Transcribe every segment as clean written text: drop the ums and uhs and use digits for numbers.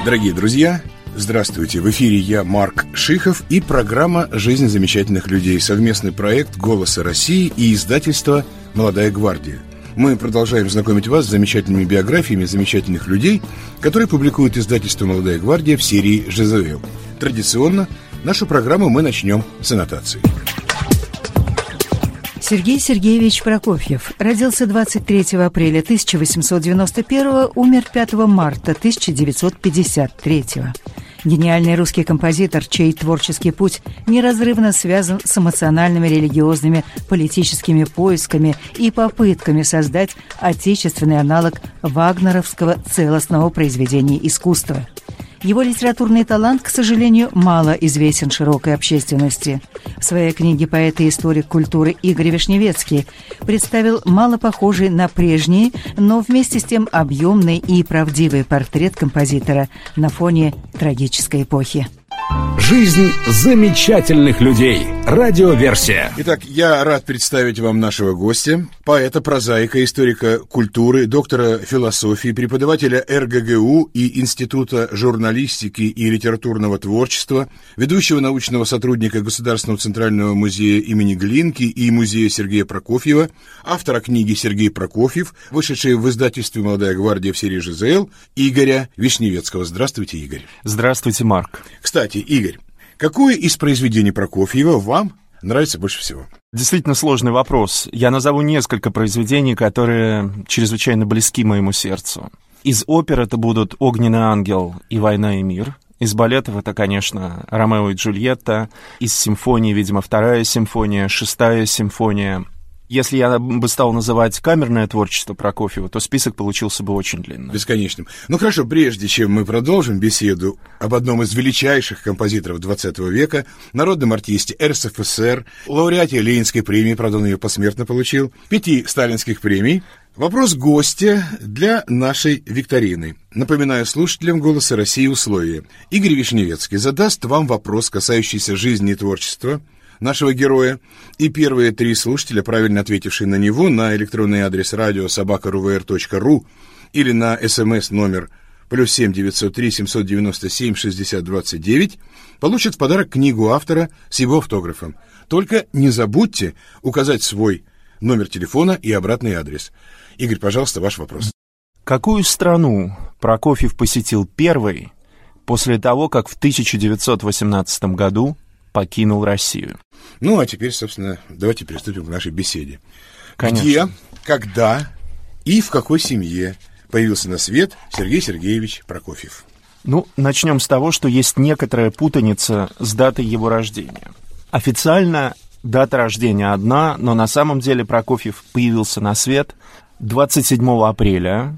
Дорогие друзья, здравствуйте! В эфире я, Марк Шихов, и программа «Жизнь замечательных людей», совместный проект «Голоса России» и издательства «Молодая гвардия». Мы продолжаем знакомить вас с замечательными биографиями замечательных людей, которые публикует издательство «Молодая гвардия» в серии «ЖЗЛ». Традиционно нашу программу мы начнем с аннотации. Сергей Сергеевич Прокофьев родился 23 апреля 1891, умер 5 марта 1953. Гениальный русский композитор, чей творческий путь неразрывно связан с эмоциональными, религиозными, политическими поисками и попытками создать отечественный аналог вагнеровского целостного произведения искусства. Его литературный талант, к сожалению, мало известен широкой общественности. В своей книге поэт и историк культуры Игорь Вишневецкий представил мало похожий на прежний, но вместе с тем объемный и правдивый портрет композитора на фоне трагической эпохи. Жизнь замечательных людей. Радиоверсия. Итак, я рад представить вам нашего гостя, поэта, прозаика, историка культуры, доктора философии, преподавателя РГГУ и Института журналистики и литературного творчества, ведущего научного сотрудника Государственного центрального музея имени Глинки и музея Сергея Прокофьева, автора книги «Сергей Прокофьев», вышедшей в издательстве «Молодая гвардия» в серии ЖЗЛ, Игоря Вишневецкого. Здравствуйте, Игорь. Здравствуйте, Марк. Кстати, Игорь, какое из произведений Прокофьева вам нравится больше всего? Действительно сложный вопрос. Я назову несколько произведений, которые чрезвычайно близки моему сердцу. Из опер это будут «Огненный ангел» и «Война и мир». Из балетов это, конечно, «Ромео и Джульетта». Из симфонии, видимо, 2-я симфония, 6-я симфония. Если я бы стал называть камерное творчество Прокофьева, то список получился бы очень длинным. Бесконечным. Ну хорошо, прежде чем мы продолжим беседу об одном из величайших композиторов XX века, народном артисте РСФСР, лауреате Ленинской премии, правда, он ее посмертно получил, 5 сталинских премий, вопрос гостя для нашей викторины. Напоминаю слушателям «Голоса России» условия. Игорь Вишневецкий задаст вам вопрос, касающийся жизни и творчества нашего героя, и первые 3 слушателя, правильно ответившие на него, на электронный адрес radio@ruvr.ru или на СМС номер +7 903 797 60 29, получат в подарок книгу автора с его автографом. Только не забудьте указать свой номер телефона и обратный адрес. Игорь, пожалуйста, ваш вопрос. Какую страну Прокофьев посетил первый после того, как в 1918 году покинул Россию? Ну, а теперь, собственно, давайте приступим к нашей беседе. Конечно. Где, когда и в какой семье появился на свет Сергей Сергеевич Прокофьев? Ну, начнем с того, что есть некоторая путаница с датой его рождения. Официально дата рождения одна, но на самом деле Прокофьев появился на свет 27 апреля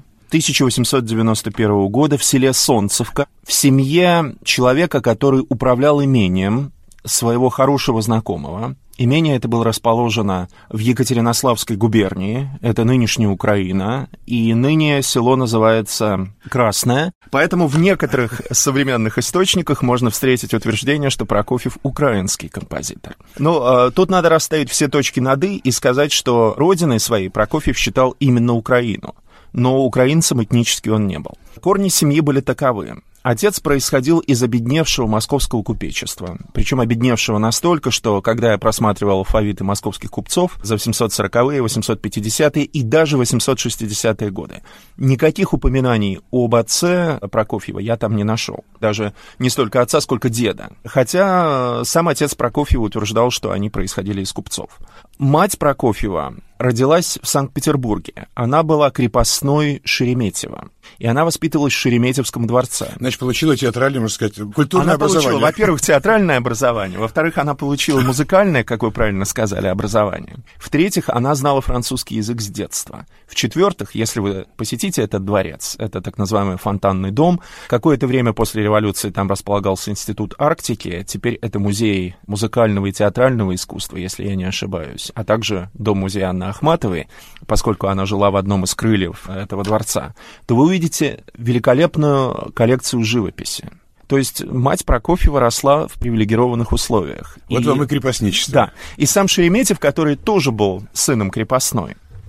1891 года в селе Солнцевка, в семье человека, который управлял имением своего хорошего знакомого. Имение это было расположено в Екатеринославской губернии, это нынешняя Украина, и ныне село называется Красное. Поэтому в некоторых современных источниках можно встретить утверждение, что Прокофьев украинский композитор. Но тут надо расставить все точки над «и» и сказать, что родиной своей Прокофьев считал именно Украину. Но украинцем этнически он не был. Корни семьи были таковы. Отец происходил из обедневшего московского купечества. Причем обедневшего настолько, что, когда я просматривал алфавиты московских купцов за 840-е, 850-е и даже 860-е годы, никаких упоминаний об отце Прокофьева я там не нашел. Даже не столько отца, сколько деда. Хотя сам отец Прокофьева утверждал, что они происходили из купцов. Мать Прокофьева родилась в Санкт-Петербурге. Она была крепостной Шереметьево. И она воспитывалась в Шереметьевском дворце. Значит, получила театральное, можно сказать, культурное образование. Она получила, во-первых, театральное образование. Во-вторых, она получила музыкальное, как вы правильно сказали, образование. В-третьих, она знала французский язык с детства. В-четвертых, если вы посетите этот дворец, это так называемый фонтанный дом, какое-то время после революции там располагался Институт Арктики, теперь это музей музыкального и театрального искусства, если я не ошибаюсь, а также дом-музей Анны Ахматовой, поскольку она жила в одном из крыльев этого дворца, то вы увидите великолепную коллекцию живописи. То есть мать Прокофьева росла в привилегированных условиях. Вот вам и крепостничество. Да. И сам Шереметьев, который тоже был сыном крепостной,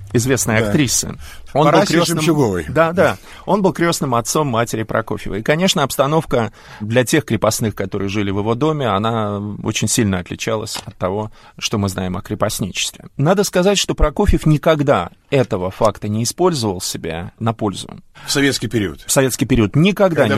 известной актрисы. Он был крестным... Да. Он был крестным отцом матери Прокофьева. И, конечно, обстановка для тех крепостных, которые жили в его доме, она очень сильно отличалась от того, что мы знаем о крепостничестве. Надо сказать, что Прокофьев никогда этого факта не использовал себе на пользу. В советский период. В советский период никогда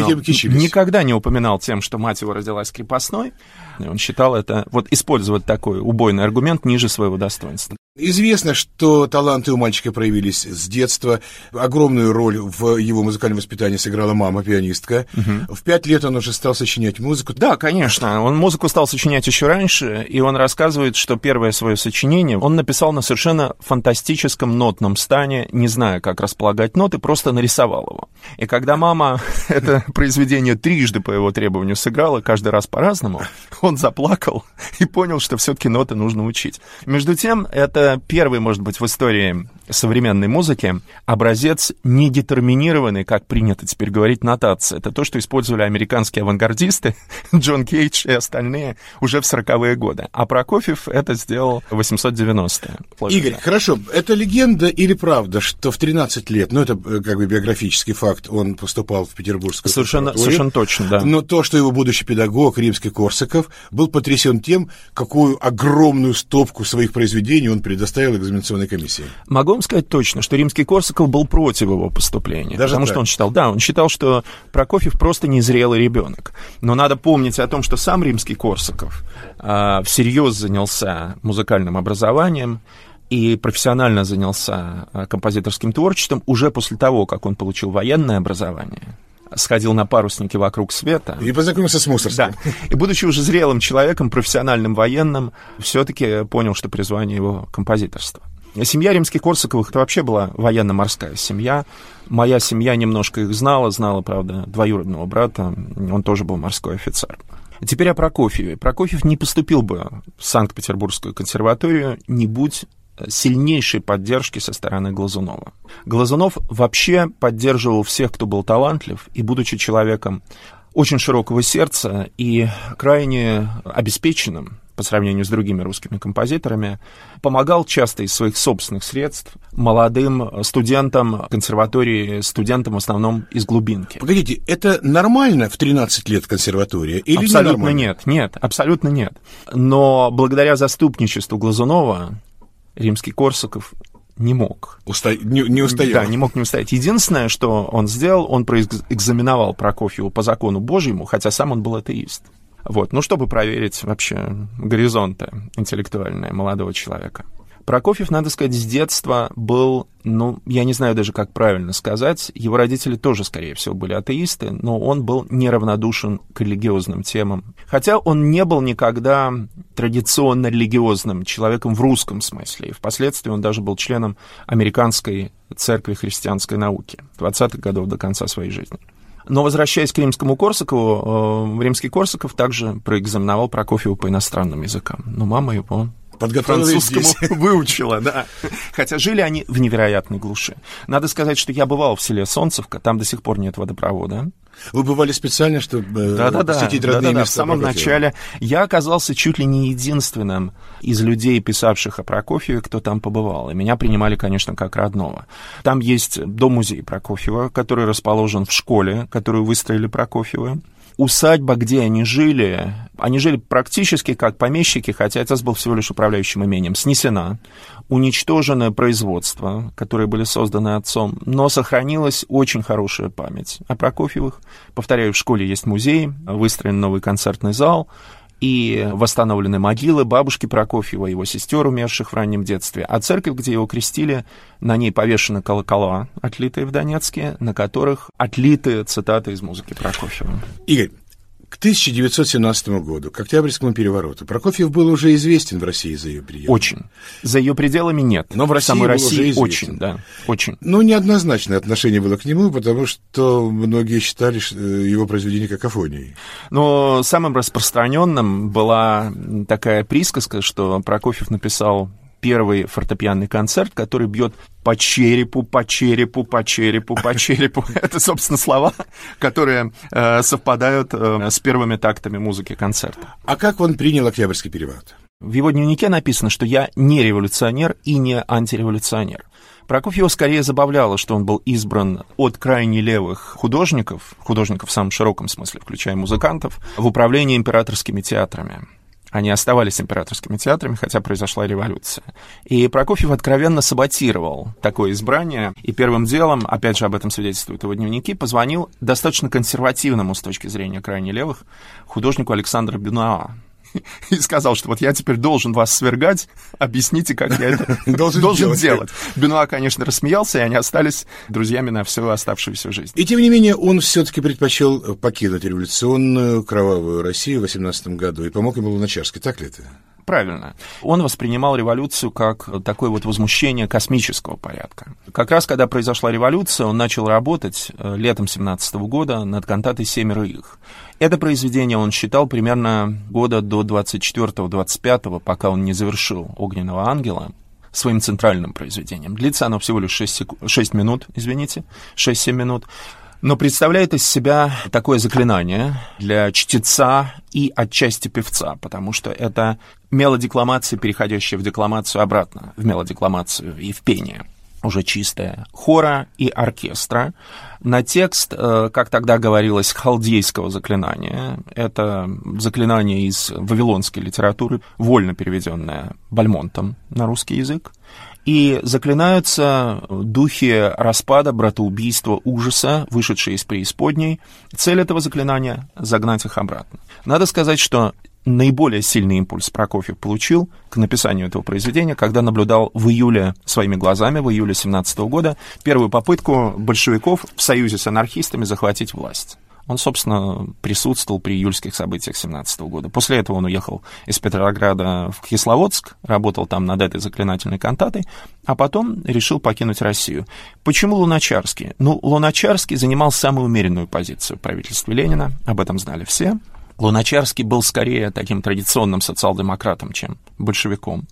не упоминал тем, что мать его родилась крепостной. И он считал это, использовать такой убойный аргумент ниже своего достоинства. Известно, что таланты у мальчика проявились с детства. Огромную роль в его музыкальном воспитании сыграла мама, пианистка. В 5 лет он уже стал сочинять музыку. Да, конечно. Он музыку стал сочинять еще раньше, и он рассказывает, что первое свое сочинение он написал на совершенно фантастическом нотном стане, не зная, как располагать ноты, просто нарисовал его. И когда мама это произведение трижды по его требованию сыграла, каждый раз по-разному, он заплакал и понял, что все-таки ноты нужно учить. Между тем, это первый, может быть, в истории современной музыки образец недетерминированный, как принято теперь говорить, нотации. Это то, что использовали американские авангардисты, Джон Кейдж и остальные уже в 40-е годы. А Прокофьев это сделал в 890-е. Игорь, хорошо, это легенда или правда, что в 13 лет, это как бы биографический факт, он поступал в Петербургскую консерваторию? Совершенно точно, да. Но то, что его будущий педагог Римский-Корсаков был потрясен тем, какую огромную стопку своих произведений он предоставил экзаменационной комиссии. Могу вам сказать точно, что Римский-Корсаков был против его поступления. Даже потому так? что он считал, что Прокофьев просто незрелый ребенок. Но надо помнить о том, что сам Римский-Корсаков всерьез занялся музыкальным образованием и профессионально занялся композиторским творчеством уже после того, как он получил военное образование. Сходил на парусники вокруг света. И познакомился с Мусорским. Да. И, будучи уже зрелым человеком, профессиональным военным, все-таки понял, что призвание его — композиторство. Семья Римских-Корсаковых — это вообще была военно-морская семья. Моя семья немножко их знала, правда, двоюродного брата. Он тоже был морской офицер. Теперь о Прокофьеве. Прокофьев не поступил бы в Санкт-Петербургскую консерваторию, не будь сильнейшей поддержки со стороны Глазунова. Глазунов вообще поддерживал всех, кто был талантлив, и, будучи человеком очень широкого сердца и крайне обеспеченным по сравнению с другими русскими композиторами, помогал часто из своих собственных средств молодым студентам консерватории, студентам в основном из глубинки. Погодите, это нормально в 13 лет консерватория или абсолютно ненормально? Нет, абсолютно нет. Но благодаря заступничеству Глазунова Римский-Корсаков не мог. Не устоял. Да, не мог не устоять. Единственное, что он сделал, он проэкзаменовал Прокофьева по закону Божьему, хотя сам он был атеист. Чтобы проверить вообще горизонты интеллектуальные молодого человека. Прокофьев, надо сказать, с детства был, я не знаю даже, как правильно сказать, его родители тоже, скорее всего, были атеисты, но он был неравнодушен к религиозным темам. Хотя он не был никогда традиционно религиозным человеком в русском смысле, и впоследствии он даже был членом Американской церкви христианской науки 20-х годов до конца своей жизни. Но, возвращаясь к Римскому-Корсакову, Римский-Корсаков также проэкзаменовал Прокофьева по иностранным языкам. Но мама его французскому выучила, да. Хотя жили они в невероятной глуши. Надо сказать, что я бывал в селе Солнцевка, там до сих пор нет водопровода. Вы бывали специально, чтобы посетить родные места? В самом начале я оказался чуть ли не единственным из людей, писавших о Прокофьеве, кто там побывал. И меня принимали, конечно, как родного. Там есть дом-музей Прокофьева, который расположен в школе, которую выстроили Прокофьевы. Усадьба, где они жили практически как помещики, хотя отец был всего лишь управляющим имением, снесена, уничтожено производство, которые были созданы отцом, но сохранилась очень хорошая память о Прокофьевых. Повторяю, в школе есть музей, выстроен новый концертный зал, и восстановлены могилы бабушки Прокофьева, его сестер, умерших в раннем детстве. А церковь, где его крестили, на ней повешены колокола, отлитые в Донецке, на которых отлиты цитаты из музыки Прокофьева. Игорь, к 1917 году, к Октябрьскому перевороту, Прокофьев был уже известен в России за ее пределами. Очень. За ее пределами нет. Но в России самой был России уже известен. Очень, да, очень. Неоднозначное отношение было к нему, потому что многие считали его произведение какофонией. Но самым распространенным была такая присказка, что Прокофьев написал первый фортепианный концерт, который бьет по черепу, по черепу, по черепу, по черепу. Это, собственно, слова, которые совпадают с первыми тактами музыки концерта. А как он принял Октябрьский переворот? В его дневнике написано, что «я не революционер и не антиреволюционер». Прокофьева скорее забавляло, что он был избран от крайне левых художников в самом широком смысле, включая музыкантов, в управление императорскими театрами. Они оставались императорскими театрами, хотя произошла революция. И Прокофьев откровенно саботировал такое избрание. И первым делом, опять же об этом свидетельствуют его дневники, позвонил достаточно консервативному с точки зрения крайне левых художнику Александру Бенуа. И сказал, что вот я теперь должен вас свергать, объясните, как я это должен делать. Бенуа, конечно, рассмеялся, и они остались друзьями на всю оставшуюся жизнь. И тем не менее, он все-таки предпочел покинуть революционную кровавую Россию в 18 году и помог ему Луначарский, так ли это? Правильно. Он воспринимал революцию как такое вот возмущение космического порядка. Как раз когда произошла революция, он начал работать летом 17 года над кантатой «Семеро их». Это произведение он считал примерно года до 24-25, пока он не завершил «Огненного ангела» своим центральным произведением. Длится оно всего лишь 6-7 минут. Но представляет из себя такое заклинание для чтеца и отчасти певца, потому что это мелодекламация, переходящая в декламацию обратно, в мелодекламацию и в пение, уже чистое, хора и оркестра, на текст, как тогда говорилось, халдейского заклинания. Это заклинание из вавилонской литературы, вольно переведенное Бальмонтом на русский язык. И заклинаются духи распада, братоубийства, ужаса, вышедшие из преисподней. Цель этого заклинания — загнать их обратно. Надо сказать, что наиболее сильный импульс Прокофьев получил к написанию этого произведения, когда наблюдал в июле, своими глазами, в июле 17 года, первую попытку большевиков в союзе с анархистами захватить власть. Он, собственно, присутствовал при июльских событиях 17 года. После этого он уехал из Петрограда в Кисловодск, работал там над этой заклинательной кантатой, а потом решил покинуть Россию. Почему Луначарский? Луначарский занимал самую умеренную позицию в правительстве Ленина, об этом знали все. Луначарский был скорее таким традиционным социал-демократом, чем большевиком.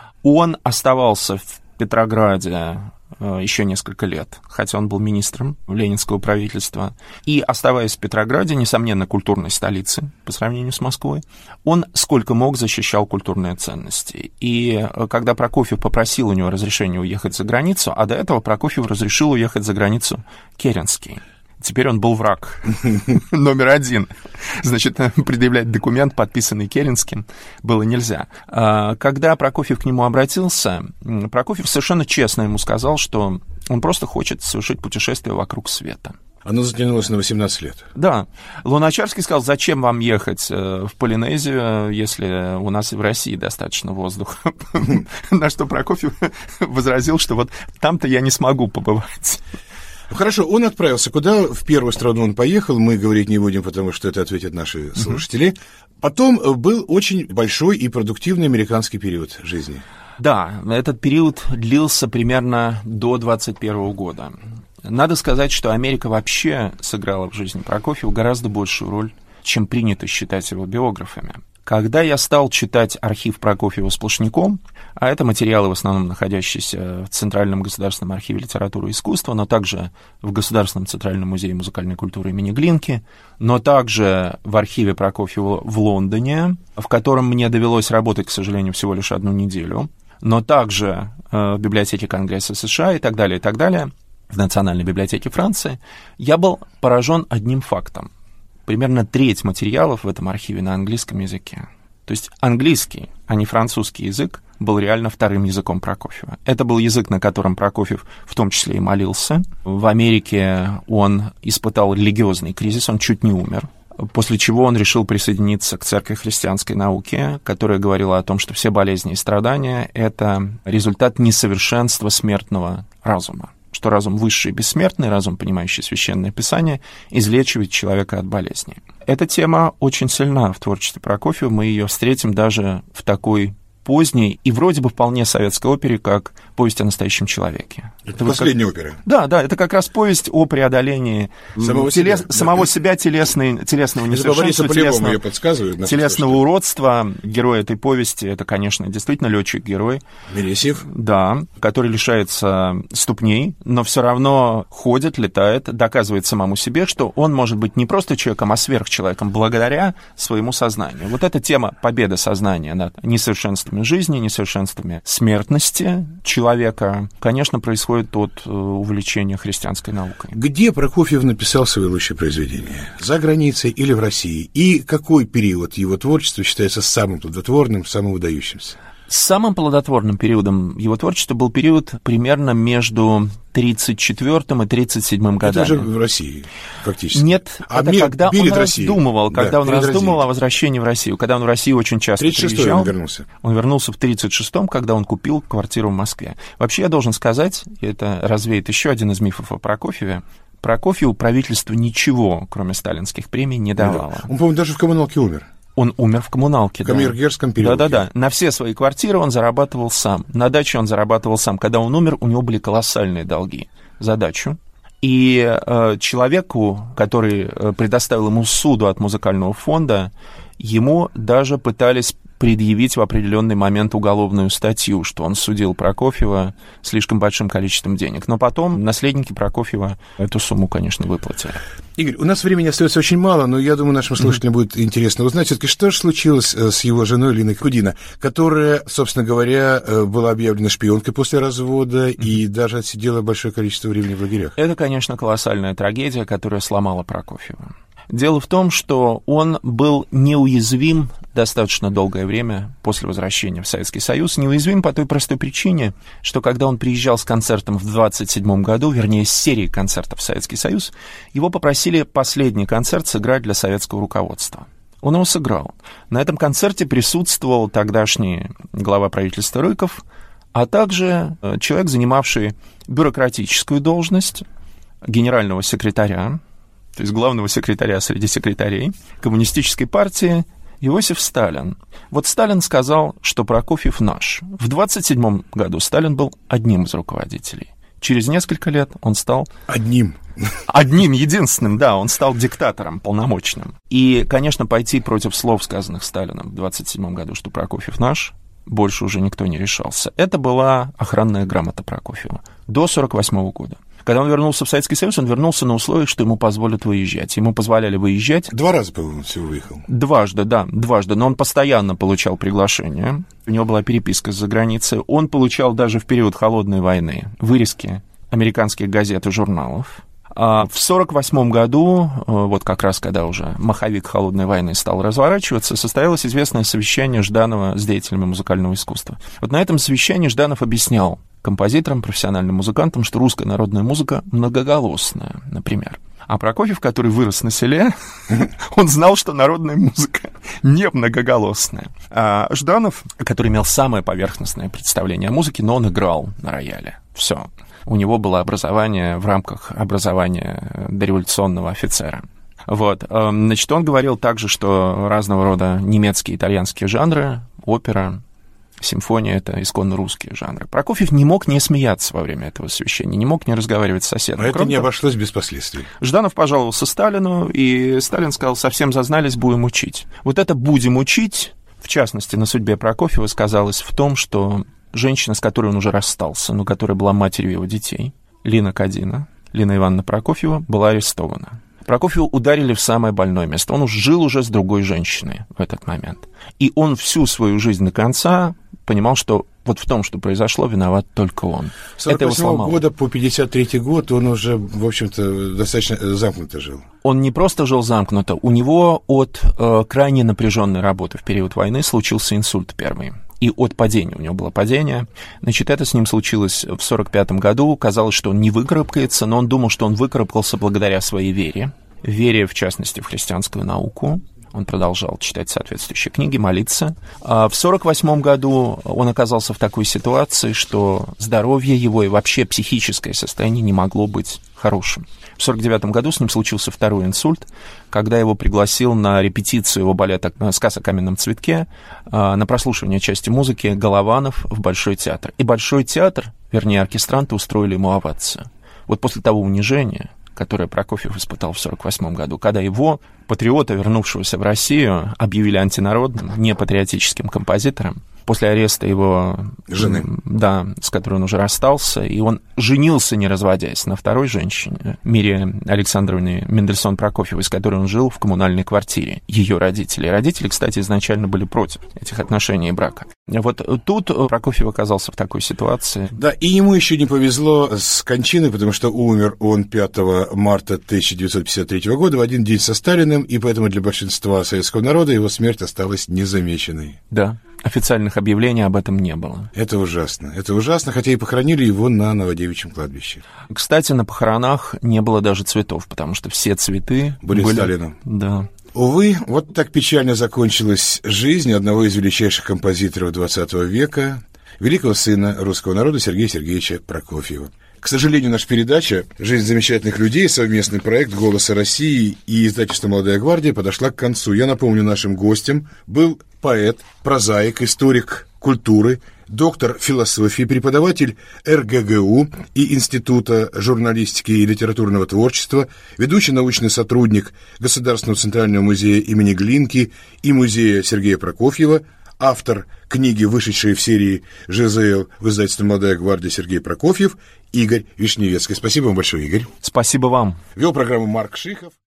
Он оставался в Петрограде еще несколько лет, хотя он был министром ленинского правительства. И, оставаясь в Петрограде, несомненно, культурной столице по сравнению с Москвой, он сколько мог защищал культурные ценности. И когда Прокофьев попросил у него разрешения уехать за границу, а до этого Прокофьев разрешил уехать за границу Керенский. Теперь он был враг номер один. Значит, предъявлять документ, подписанный Керенским, было нельзя. Когда Прокофьев к нему обратился, Прокофьев совершенно честно ему сказал, что он просто хочет совершить путешествие вокруг света. Оно затянулось на 18 лет. Да. Луначарский сказал, зачем вам ехать в Полинезию, если у нас и в России достаточно воздуха. На что Прокофьев возразил, что вот там-то я не смогу побывать. Хорошо, он отправился. Куда? В первую страну он поехал, мы говорить не будем, потому что это ответят наши слушатели. Потом был очень большой и продуктивный американский период жизни. Да, этот период длился примерно до 21 года. Надо сказать, что Америка вообще сыграла в жизни Прокофьева гораздо большую роль, чем принято считать его биографами. Когда я стал читать архив Прокофьева сплошняком, а это материалы, в основном находящиеся в Центральном государственном архиве литературы и искусства, но также в Государственном центральном музее музыкальной культуры имени Глинки, но также в архиве Прокофьева в Лондоне, в котором мне довелось работать, к сожалению, всего лишь 1 неделю, но также в библиотеке Конгресса США и так далее, в Национальной библиотеке Франции, я был поражен одним фактом. Примерно треть материалов в этом архиве на английском языке. То есть английский, а не французский язык, был реально вторым языком Прокофьева. Это был язык, на котором Прокофьев в том числе и молился. В Америке он испытал религиозный кризис, он чуть не умер. После чего он решил присоединиться к церкви христианской науки, которая говорила о том, что все болезни и страдания — это результат несовершенства смертного разума. Что разум высший и бессмертный, разум, понимающий Священное Писание, излечивает человека от болезней. Эта тема очень сильна в творчестве Прокофьева, мы ее встретим даже в такой поздней и вроде бы вполне советской опере, как «Повесть о настоящем человеке». Это последняя опера. Да, это как раз повесть о преодолении самого себя, телесного несовершенства, телесного уродства. Герой этой повести — это, конечно, действительно летчик-герой. Мересьев. Да, который лишается ступней, но все равно ходит, летает, доказывает самому себе, что он может быть не просто человеком, а сверхчеловеком благодаря своему сознанию. Вот эта тема победы сознания над несовершенствами жизни, несовершенствами смертности человека, конечно, происходит от увлечения христианской наукой. Где Прокофьев написал свои лучшие произведения? За границей или в России? И какой период его творчества считается самым плодотворным, самым выдающимся? Самым плодотворным периодом его творчества был период примерно между 1934 и 1937 годами. Это же в России, фактически. Нет, это когда он раздумывал, о возвращении в Россию, когда он в Россию очень часто приезжал. Он вернулся. Он вернулся в 1936-м, когда он купил квартиру в Москве. Вообще, я должен сказать, и это развеет еще один из мифов о Прокофьеве, Прокофьеву правительство ничего, кроме сталинских премий, не давало. Он, по-моему, даже в коммуналке умер. Он умер в коммуналке, в Камергерском переулке. Да. На все свои квартиры он зарабатывал сам. На даче он зарабатывал сам. Когда он умер, у него были колоссальные долги за дачу. И человеку, который предоставил ему суду от музыкального фонда, ему даже пытались предъявить в определенный момент уголовную статью, что он судил Прокофьева слишком большим количеством денег. Но потом наследники Прокофьева эту сумму, конечно, выплатили. Игорь, у нас времени остается очень мало, но я думаю, нашим слушателям будет интересно узнать, все-таки, что же случилось с его женой Линой Кудино, которая, собственно говоря, была объявлена шпионкой после развода и даже отсидела большое количество времени в лагерях. Это, конечно, колоссальная трагедия, которая сломала Прокофьева. Дело в том, что он был неуязвим достаточно долгое время после возвращения в Советский Союз. Неуязвим по той простой причине, что когда он приезжал с концертом в 1927 году, вернее, с серией концертов в Советский Союз, его попросили последний концерт сыграть для советского руководства. Он его сыграл. На этом концерте присутствовал тогдашний глава правительства Рыков, а также человек, занимавший бюрократическую должность генерального секретаря, то есть главного секретаря среди секретарей Коммунистической партии, Иосиф Сталин. Вот Сталин сказал, что Прокофьев наш. В 1927 году Сталин был одним из руководителей. Через несколько лет он стал... Одним, единственным, да, он стал диктатором полномочным. И, конечно, пойти против слов, сказанных Сталином в 1927 году, что Прокофьев наш, больше уже никто не решался. Это была охранная грамота Прокофьева до 1948 года. Когда он вернулся в Советский Союз, он вернулся на условиях, что ему позволят выезжать. Ему позволяли выезжать. 2 раза, по-моему, всего выехал. Дважды, но он постоянно получал приглашения. У него была переписка за границей. Он получал даже в период Холодной войны вырезки американских газет и журналов. А в 1948 году, вот как раз когда уже маховик Холодной войны стал разворачиваться, состоялось известное совещание Жданова с деятелями музыкального искусства. Вот на этом совещании Жданов объяснял композиторам, профессиональным музыкантам, что русская народная музыка многоголосная, например. А Прокофьев, который вырос на селе, он знал, что народная музыка не многоголосная. А Жданов, который имел самое поверхностное представление о музыке, но он играл на рояле. Все. У него было образование в рамках образования дореволюционного офицера. Вот. Значит, он говорил также, что разного рода немецкие, итальянские жанры, опера, симфония — это исконно русские жанры. Прокофьев не мог не смеяться во время этого совещания, не мог не разговаривать с соседом. Но это не обошлось без последствий. Жданов пожаловался Сталину, и Сталин сказал: совсем зазнались, будем учить. Вот это «будем учить», в частности, на судьбе Прокофьева сказалось в том, что женщина, с которой он уже расстался, но которая была матерью его детей, Лина Кудино, Лина Ивановна Прокофьева, была арестована. Прокофьева ударили в самое больное место. Он жил уже с другой женщиной в этот момент. И он всю свою жизнь до конца понимал, что вот в том, что произошло, виноват только он. С 1948 года по 1953 год он уже, в общем-то, достаточно замкнуто жил. Он не просто жил замкнуто, у него от крайне напряженной работы в период войны случился инсульт первый. И от падения, у него было падение. Значит, это с ним случилось в 1945 году. Казалось, что он не выкарабкается, но он думал, что он выкарабкался благодаря своей вере. Вере, в частности, в христианскую науку. Он продолжал читать соответствующие книги, молиться. А в 1948 году он оказался в такой ситуации, что здоровье его и вообще психическое состояние не могло быть хорошим. В 1949 году с ним случился второй инсульт, когда его пригласил на репетицию его балета «Сказ о каменном цветке», на прослушивание части музыки Голованов в Большой театр. И Большой театр, вернее, оркестранты устроили ему овацию. Вот после того унижения, которое Прокофьев испытал в 1948 году, когда его, патриота, вернувшегося в Россию, объявили антинародным, непатриотическим композитором, после ареста его жены, да, с которой он уже расстался, и он женился, не разводясь, на второй женщине, Мире Александровне Мендельсон-Прокофьевой, с которой он жил в коммунальной квартире, ее родители. Родители, кстати, изначально были против этих отношений и брака. Вот тут Прокофьев оказался в такой ситуации. Да, и ему еще не повезло с кончиной, потому что умер он 5 марта 1953 года, в один день со Сталиным, и поэтому для большинства советского народа его смерть осталась незамеченной. Да. Официальных объявлений об этом не было. Это ужасно, хотя и похоронили его на Новодевичьем кладбище. Кстати, на похоронах не было даже цветов, потому что все цветы были Сталином. Да. Увы, вот так печально закончилась жизнь одного из величайших композиторов XX века, великого сына русского народа Сергея Сергеевича Прокофьева. К сожалению, наша передача «Жизнь замечательных людей», совместный проект «Голоса России» и издательство «Молодая гвардия» подошла к концу. Я напомню, нашим гостем был поэт, прозаик, историк культуры, доктор философии, преподаватель РГГУ и Института журналистики и литературного творчества, ведущий научный сотрудник Государственного центрального музея имени Глинки и музея Сергея Прокофьева, автор книги, вышедшей в серии ЖЗЛ в издательстве «Молодая гвардия» Сергей Прокофьев, Игорь Вишневецкий. Спасибо вам большое, Игорь. Спасибо вам. Вел программу Марк Шихов.